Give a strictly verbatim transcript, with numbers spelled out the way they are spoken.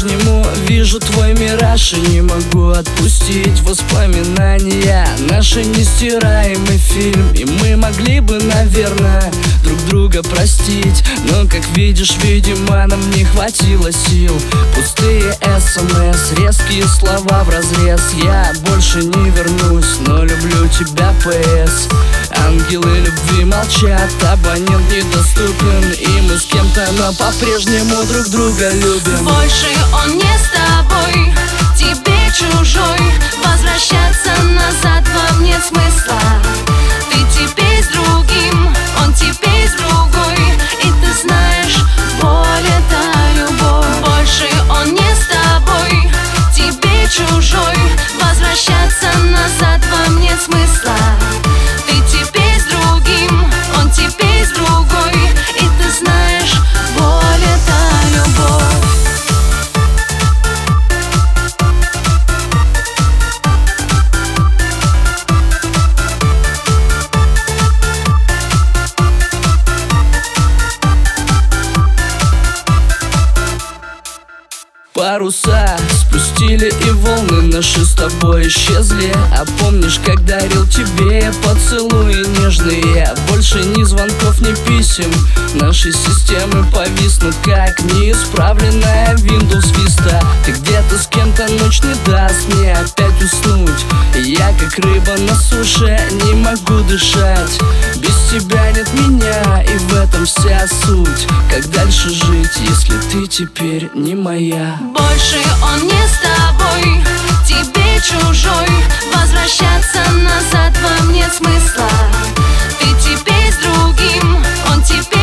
по-прежнему вижу твой мираж и не могу отпустить воспоминания. Наши нестираемый фильм, и мы могли бы, наверное, друг друга простить. Но, как видишь, видимо, нам не хватило сил. Пустые смс, резкие слова вразрез. Я больше не вернусь, но люблю тебя, ПС. Ангелы любви молчат, абонент недоступен, и мы с кем-то, но по-прежнему друг друга любим. Больше он не с тобой, тебе чужой. Возвращаться назад вам нет смысла. Ты теперь с другим, он теперь с другой, и ты знаешь, боль — это любовь. Больше он не с тобой, тебе чужой. Возвращаться назад вам нет смысла. Ты теперь с другим, он теперь с другой, и ты знаешь, боль — это любовь. Паруса спустили, и волны наши с тобой исчезли. А помнишь, как дарил тебе поцелуи нежные? Больше ни звонков, ни писем. Наши системы повиснут, как неисправленная Windows Vista. Ты где-то с кем-то, ночь не даст мне опять уснуть. Я, как рыба на суше, не могу дышать. Без тебя нет меня, и в этом вся суть. Как дальше жить, если ты теперь не моя? Больше он не с тобой, тебе чужой. Возвращаться назад вам нет смысла. Ты теперь с другим, он теперь